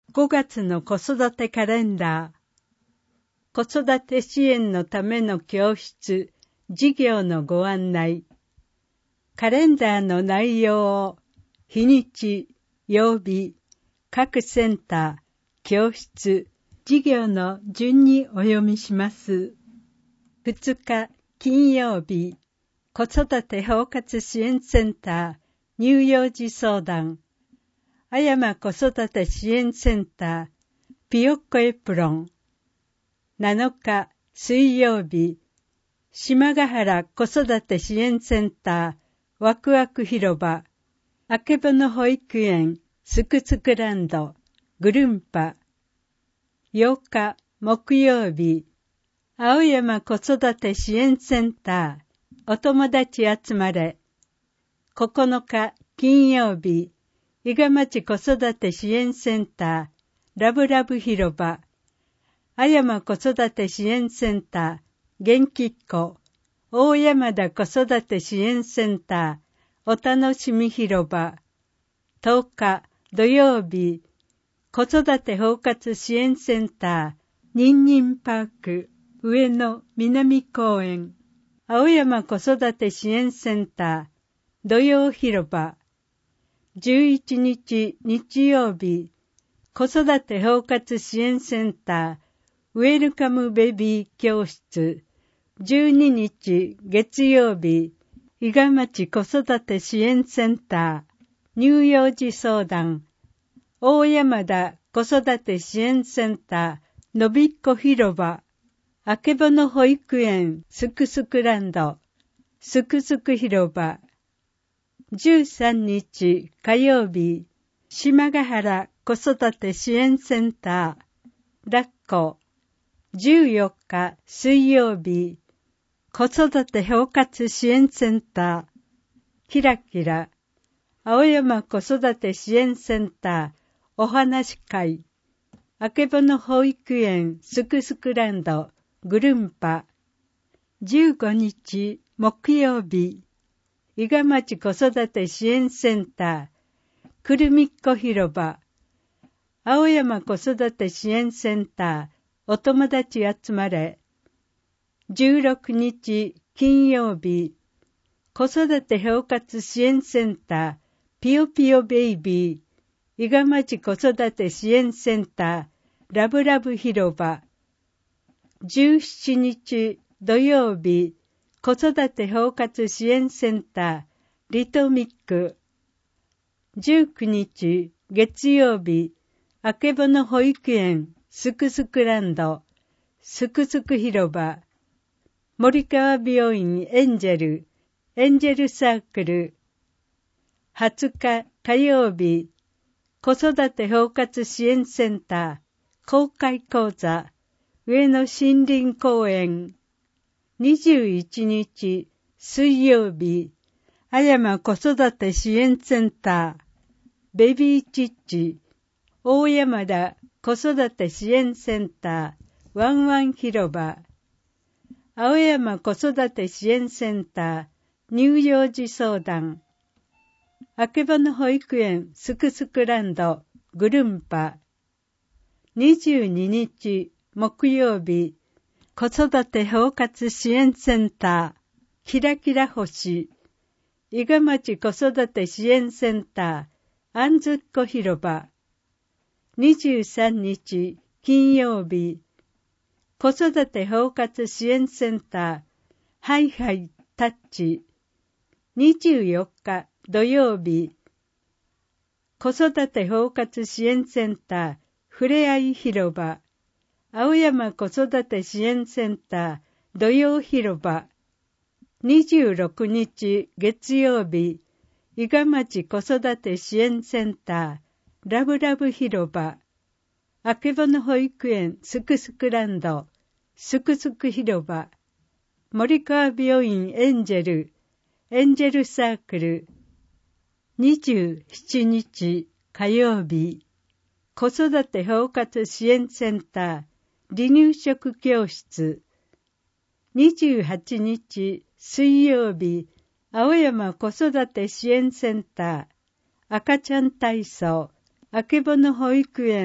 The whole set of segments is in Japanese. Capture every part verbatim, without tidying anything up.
ごがつの子育てカレンダー。子育て支援のための教室、授業のご案内。カレンダーの内容を日にち、曜日、各センター、教室、授業の順にお読みします。ふつか金曜日、子育て包括支援センター、乳幼児相談。あやま子育て支援センター、ピヨッコエプロン。なのか水曜日、島ヶ原子育て支援センター、ワクワク広場。あけぼの保育園、すくすくランド、ぐるんぱ。ようか木曜日、青山子育て支援センター、お友達集まれ。ここのか金曜日、伊賀町子育て支援センター、ラブラブ広場。あやま子育て支援センター、元気っ子。大山田子育て支援センター、お楽しみ広場。とおか土曜日、子育て包括支援センター、ニンニンパーク、上野南公園。青山子育て支援センター、土曜広場。じゅういちにち日曜日、子育て包括支援センター、ウェルカムベビー教室。じゅうににち月曜日、伊賀町子育て支援センター、乳幼児相談。大山田子育て支援センター、のびっこ広場。あけぼの保育園、すくすくランド、すくすく広場。じゅうさんにち火曜日、島ヶ原子育て支援センター、ラッコ。じゅうよっか水曜日、子育て包括支援センター、キラキラ。青山子育て支援センター、お話し会。あけぼの保育園、すくすくランド、ぐるんぱ。じゅうごにち木曜日、伊賀町子育て支援センター、くるみっこ広場。青山子育て支援センター、お友達集まれ。じゅうろくにち金曜日、子育て包括支援センター、ピヨピヨベイビー、伊賀町子育て支援センター、ラブラブ広場。じゅうしちにち土曜日、子育て包括支援センター、リトミック。じゅうくにち月曜日、あけぼの保育園、すくすくランド、すくすく広場。森川病院エンジェル、エンジェルサークル。はつか火曜日、子育て包括支援センター、公開講座、上野森林公園。にじゅういちにち水曜日、あやま子育て支援センター、ベビーチッチ。大山田子育て支援センター、ワンワン広場。青山子育て支援センター、乳幼児相談。あけぼの保育園、すくすくランド、ぐるんぱ。にじゅうににち木曜日、子育て包括支援センター、キラキラ星。伊賀町子育て支援センター、あんずっこ広場。にじゅうさんにち金曜日、子育て包括支援センター、ハイハイタッチ。にじゅうよっか土曜日、子育て包括支援センター、ふれあい広場。青山子育て支援センター、土曜広場。にじゅうろくにち月曜日、伊賀町子育て支援センター、ラブラブ広場。あけぼの保育園、すくすくランド、すくすく広場。森川病院エンジェル、エンジェルサークル。にじゅうしちにち火曜日、子育て包括支援センター、離乳食教室。にじゅうはちにち水曜日、青山子育て支援センター、赤ちゃん体操、あけぼの保育園、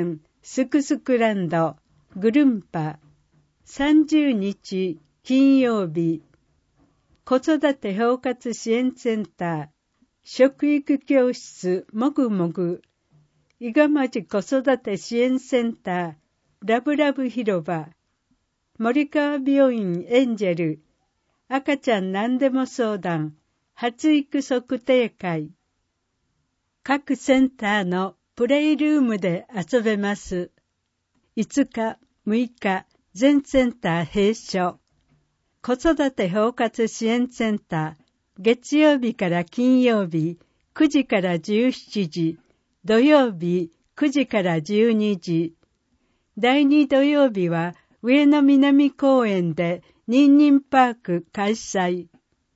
すくすくランドグルンパさんじゅうにち金曜日、子育て包括支援センター食育教室もぐもぐ伊賀町子育て支援センターラブラブ広場森川病院エンジェル赤ちゃん何でも相談発育測定会各センターのプレイルームで遊べます。いつか、むいか全センター閉所子育て包括支援センター月曜日から金曜日くじからじゅうしちじ土曜日くじからじゅうにじだいに土曜日は上野南公園でニンニンパーク開催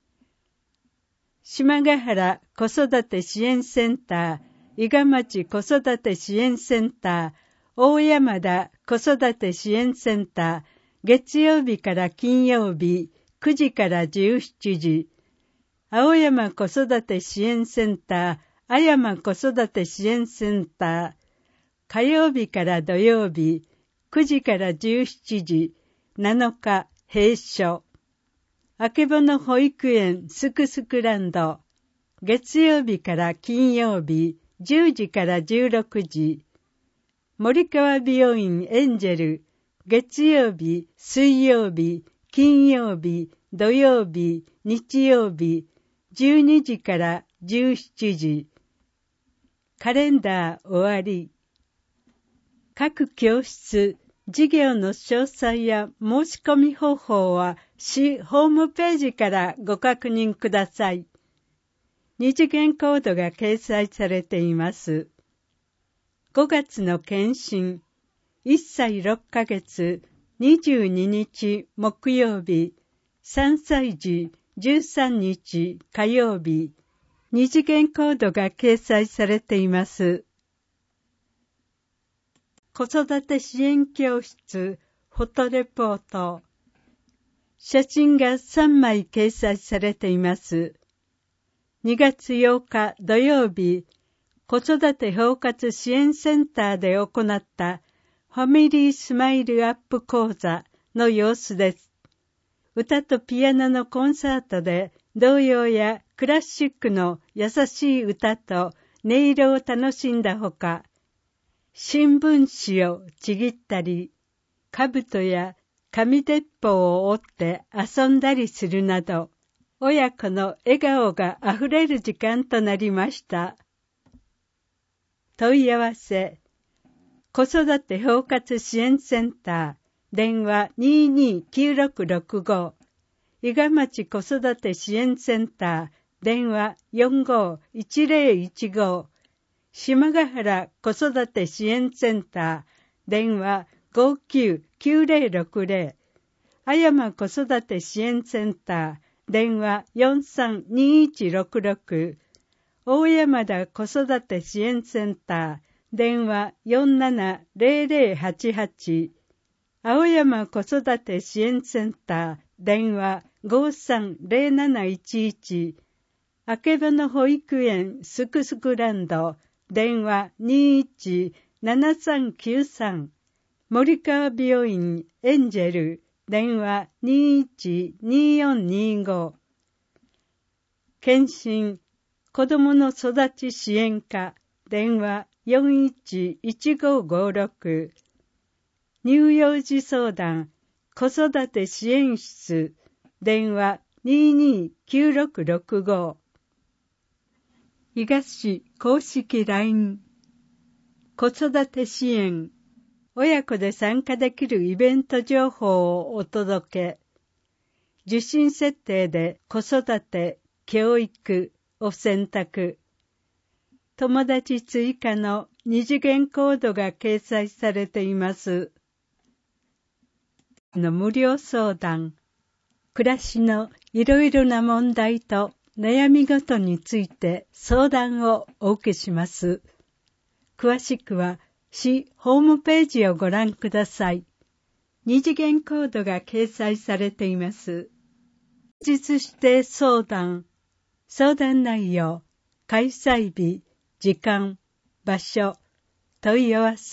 島ヶ原子育て支援センター伊賀町子育て支援センター大山田子育て支援センター月曜日から金曜日くじからじゅうしちじ青山子育て支援センター阿山子育て支援センター火曜日から土曜日くじからじゅうしちじなのか閉所あけぼの保育園すくすくランド月曜日から金曜日じゅうじからじゅうろくじ森川病院エンジェル月曜日水曜日金曜日土曜日日曜日じゅうにじからじゅうしちじカレンダー終わり各教室授業の詳細や申し込み方法は市ホームページからご確認ください。二次元コードが掲載されています。ごがつの検診、いっさいろっかげつにじゅうににち木曜日、さんさい児じゅうさんにち火曜日、二次元コードが掲載されています。子育て支援教室フォトレポート写真がさんまい掲載されています。にがつようか土曜日、子育て包括支援センターで行ったファミリースマイルアップ講座の様子です。歌とピアノのコンサートで童謡やクラシックの優しい歌と音色を楽しんだほか、新聞紙をちぎったり、兜や紙鉄砲を折って遊んだりするなど、親子の笑顔があふれる時間となりました。問い合わせ、子育て包括支援センター、電話 にーにーきゅうろくろくご、伊賀町子育て支援センター、電話 よんごーいちぜろいちご、島ヶ原子育て支援センター、電話 ごーきゅうきゅうぜろろくぜろ、阿山子育て支援センター、電話 よんさんにいちろくろく、大山田子育て支援センター、電話 よんななぜろぜろはちはち、青山子育て支援センター、電話 ごーさんぜろなないちいち、あけぼの保育園すくすくランド、電話 にいちななさんきゅうさん、森川病院エンジェル、電話 にいちによんにご、検診子どもの育ち支援課、電話 よんいちいちごごろく、乳幼児相談子育て支援室、電話 にーにーきゅうろくろくご、伊賀市公式 ライン、子育て支援、親子で参加できるイベント情報をお届け。受信設定で子育て、教育を選択。友達追加の二次元コードが掲載されています。の無料相談。暮らしのいろいろな問題と悩み事について相談をお受けします。詳しくは市ホームページをご覧ください。二次元コードが掲載されています。実指定相談、相談内容、開催日、時間、場所、問い合わせ、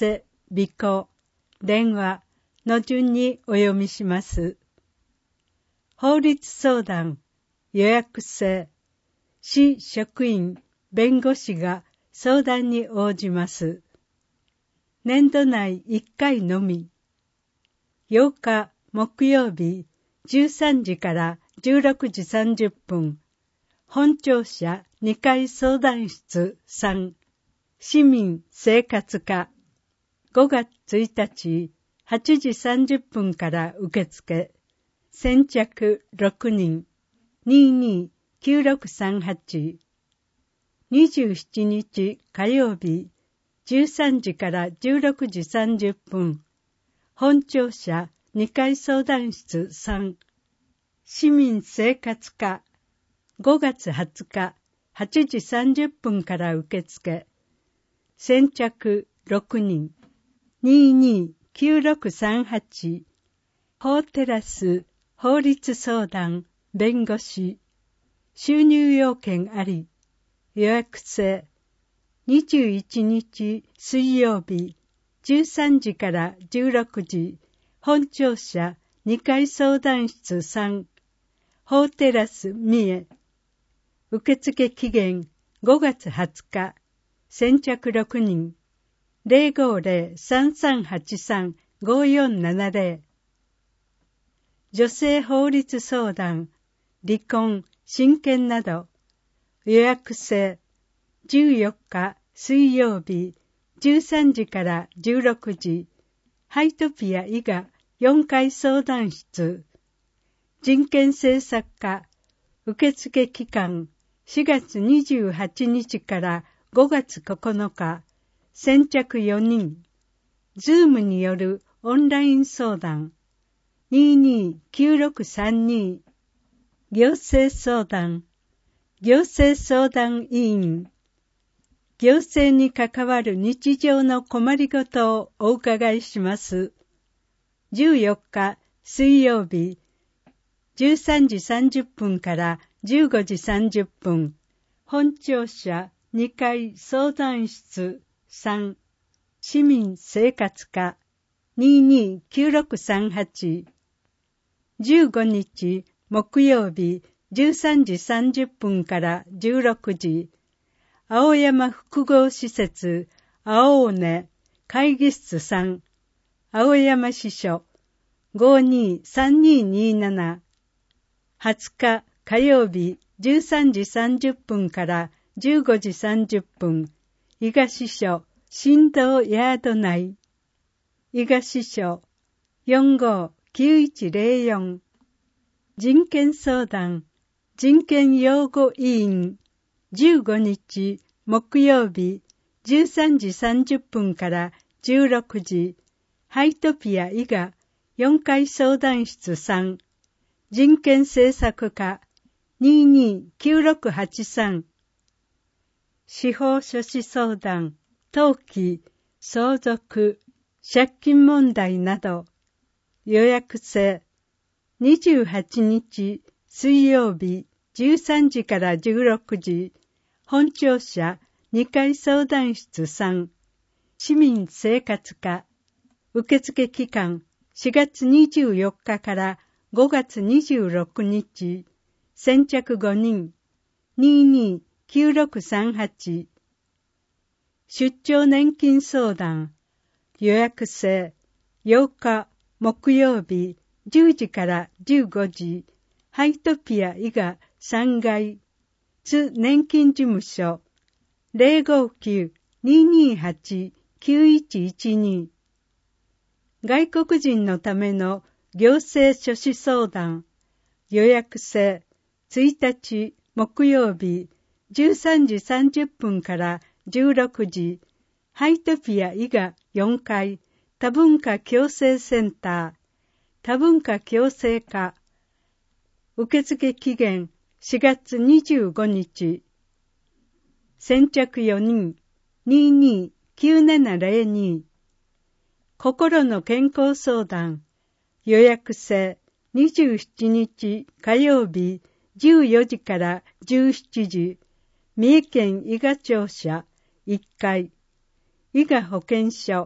備考、電話の順にお読みします。法律相談、予約制、市職員、弁護士が相談に応じます。年度内いっかいのみ。ようか木曜日じゅうさんじからじゅうろくじさんじゅっぷん、本庁舎にかい相談室さん、市民生活課、ごがつついたちはちじさんじゅっぷんから受付、先着ろくにん、にーにーきゅうろくさんはち、にじゅうしちにち火曜日じゅうさんじからじゅうろくじさんじゅっぷん、本庁舎にかい相談室さん、市民生活課、ごがつはつかはちじさんじゅっぷんから受付、先着ろくにん、にーにーきゅうろくさんはち、法テラス法律相談弁護士、収入要件あり、予約制、にじゅういちにち水曜日じゅうさんじからじゅうろくじ、本庁舎にかい相談室さん、法テラス三重、受付期限ごがつはつか、先着ろくにん、ゼロごゼロ さんさんはちさん ごよんななゼロ、女性法律相談、離婚、親権など、予約制、じゅうよっか水曜日じゅうさんじからじゅうろくじ、ハイトピア伊賀よんかい相談室、人権政策課、受付期間しがつにじゅうはちにちからごがつここのか、先着よにん、ズームによるオンライン相談、にーにーきゅうろくさんに、行政相談、行政相談委員、行政に関わる日常の困りごとをお伺いします。じゅうよっか水曜日、じゅうさんじさんじゅっぷんからじゅうごじさんじゅっぷん、本庁舎にかい相談室さん、市民生活課 にーにーきゅうろくさんはち、じゅうごにち木曜日じゅうさんじさんじゅっぷんからじゅうろくじ、青山複合施設青尾根会議室さん、青山支所 ごにーさんにーにーなな、はつか火曜日じゅうさんじさんじゅっぷんからじゅうごじさんじゅっぷん、伊賀支所振動ヤード内、伊賀支所 よんごーきゅういちゼロよん、人権相談、人権擁護委員、じゅうごにち木曜日じゅうさんじさんじゅっぷんからじゅうろくじ、ハイトピア伊賀よんかい相談室さん、人権政策課 にーにーきゅうろくはちさん、司法書士相談、登記、相続、借金問題など、予約制、にじゅうはちにち水曜日じゅうさんじからじゅうろくじ、本庁舎にかい相談室さん、市民生活課、受付期間しがつにじゅうよっかからごがつにじゅうろくにち、先着ごにん、にーにーきゅうろくさんはち、出張年金相談、予約制、ようか木曜日じゅうじからじゅうごじ、ハイトピア伊賀さんがい、津年金事務所 ゼロごきゅう にーにーはち きゅういちいちに、外国人のための行政書士相談、予約制、ついたち木曜日じゅうさんじさんじゅっぷんからじゅうろくじ、ハイトピア伊賀よんかい多文化共生センター、多文化共生課、受付期限しがつにじゅうごにち、先着よにん、にーにーきゅうななゼロに、心の健康相談、予約制、にじゅうしちにち火曜日じゅうよじからじゅうしちじ、三重県伊賀庁舎いっかい、伊賀保健所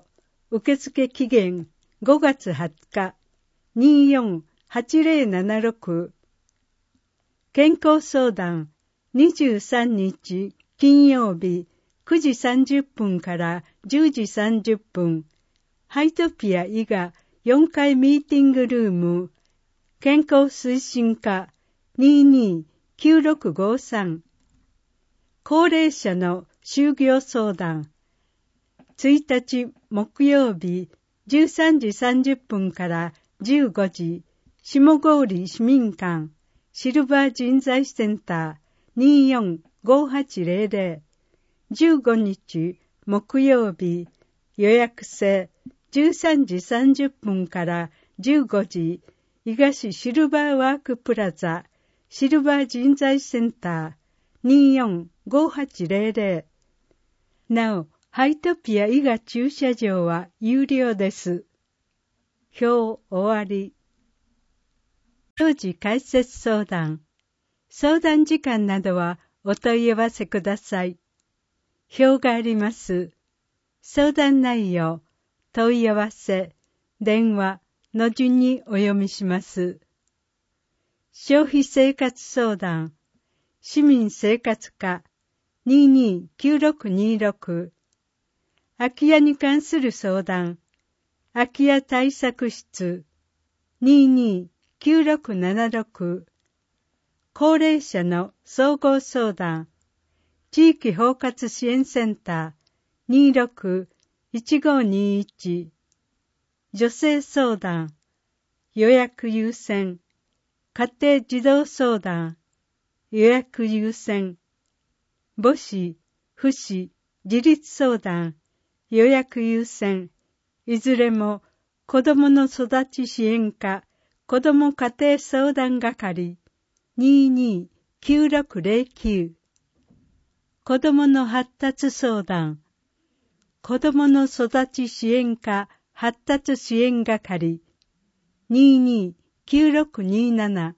受付期限ごがつはつか、にーよんはちぜろななろく。健康相談にじゅうさんにち金曜日くじさんじゅっぷんからじゅうじさんじゅっぷん、ハイトピア伊賀よんかいミーティングルーム、健康推進課 にーにーきゅうろくごさん。高齢者の就業相談いちにち木曜日じゅうさんじさんじゅっぷんからじゅうごじ、下郡市民館シルバー人材センター にーよんごはちぜろぜろ。じゅうごにち木曜日予約制じゅうさんじさんじゅっぷんからじゅうごじ、伊賀市シルバーワークプラザシルバー人材センター にーよんごはちぜろぜろ。なお、ハイトピア伊賀駐車場は有料です。表終わり。当時開設相談。相談時間などはお問い合わせください。表があります。相談内容、問い合わせ、電話の順にお読みします。消費生活相談、市民生活課 にーにーきゅうろくにーろく。空き家に関する相談、空き家対策室 にーにーきゅうろくななろく。高齢者の総合相談、地域包括支援センター にーろくいちごにいち。女性相談、予約優先、家庭児童相談、予約優先、母子、父子、自立相談、予約優先、いずれも子どもの育ち支援課、子ども家庭相談係 にーにーきゅうろくぜろきゅう。子どもの発達相談、子どもの育ち支援課発達支援係 にーにーきゅうろくにーなな。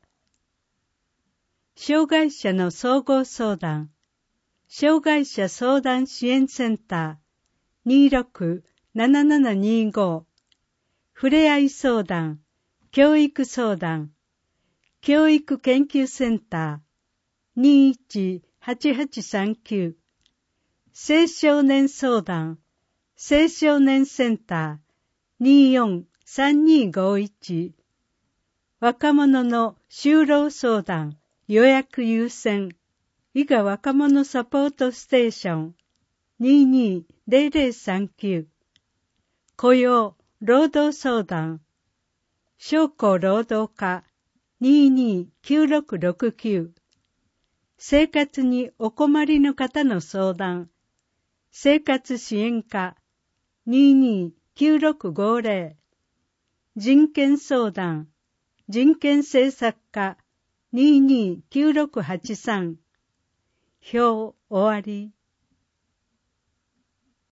障害者の総合相談、障害者相談支援センター にーろくななななにーご。ふれあい相談、教育相談、教育研究センター にーいちはちはちさんきゅう。青少年相談、青少年センター にーよんさんにーごいち。若者の就労相談、予約優先、伊賀若者サポートステーション にーにーぜろぜろさんきゅう。雇用、労働相談、商工労働課 にーにーきゅうろくろくきゅう。生活にお困りの方の相談、生活支援課 にーにーきゅうろくごぜろ。人権相談、人権政策課 にーにーきゅうろくはちさん。表終わり。